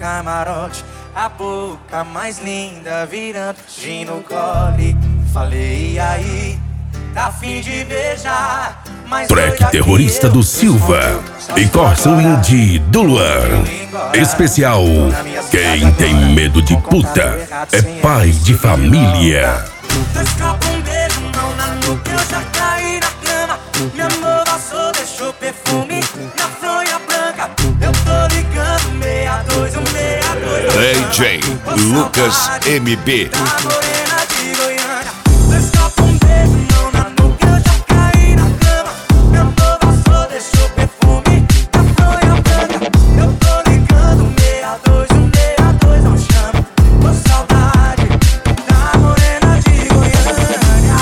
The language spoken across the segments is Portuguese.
camarote, a boca mais linda virando gin no gole. Falei, e aí, tá a fim de beijar? Track Terrorista do Silva e Corso Indie do Luan. Especial: quem tem medo de puta é pai de família. Escapa um beijo, mão na nuca, eu já caí na cama. Minha mão passou, deixou perfume na fronha branca. Eu tô ligando 62, 162. DJ Lucas MB. Da morena de Goiânia. Escapa um beijo, mão na nuca, eu já caí na cama. Minha mão passou, deixou perfume na fronha branca. Eu tô ligando 62, 162, não chama. Tô saudade da morena de Goiânia.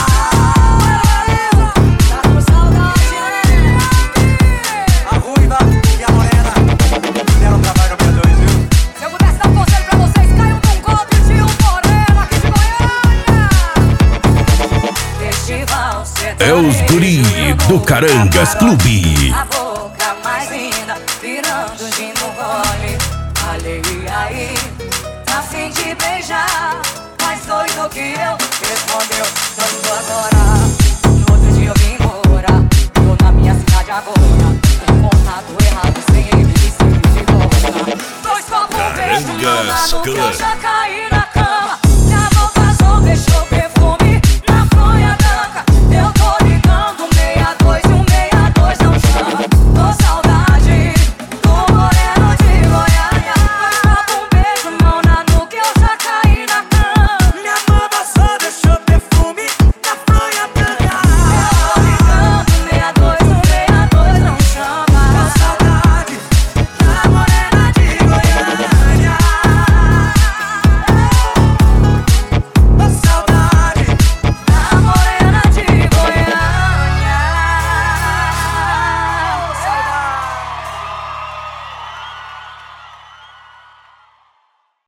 Tá com saudade, né? A ruiva e a morena deram trabalho no P2, viu? Se eu pudesse dar um conselho pra vocês, caiam num golpe de um moreno aqui de Goiânia. Festival É os guri do Carangas Clube. A boca mais linda, virando gin no gole. Falei, e aí, tá a fim de beijar? Mais doido que eu, respondeu, tô agora. No outro dia eu vim embora, tô na minha cidade agora. Contato errado, sem ele e sem de volta. Dois copos, beijo, mão na nuca, eu já caí na